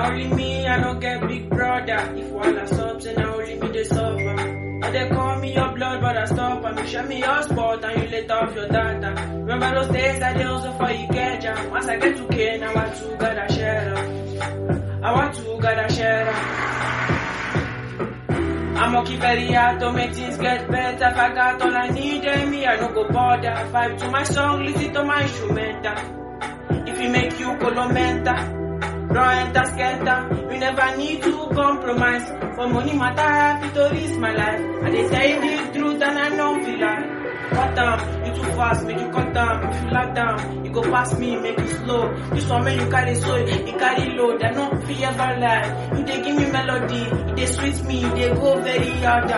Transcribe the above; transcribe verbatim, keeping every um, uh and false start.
only me, I don't get big brother. If one are subs and I only me the suffer. And they call me your blood, but I stop and you show me your spot and you let off your data. Remember those days I did also for you get jam. Once I get to K, now I want to gotta share them. I want to gotta share them. I'm working very hard to make things get better. If I got all I need, then me, I no go bother. Vibe to my song, listen to my instrumental. If it make you colomenta, don't enter skenta. You never need to compromise. For money matter, I have to risk my life. And they tell you the truth and I don't feel like. Cut down, you too fast, make you cut down. If you lock down, you go past me, make you slow. This one make you carry so, you carry load. I don't feel ever lie. You they give me melody, you they sweet me, they go very hard.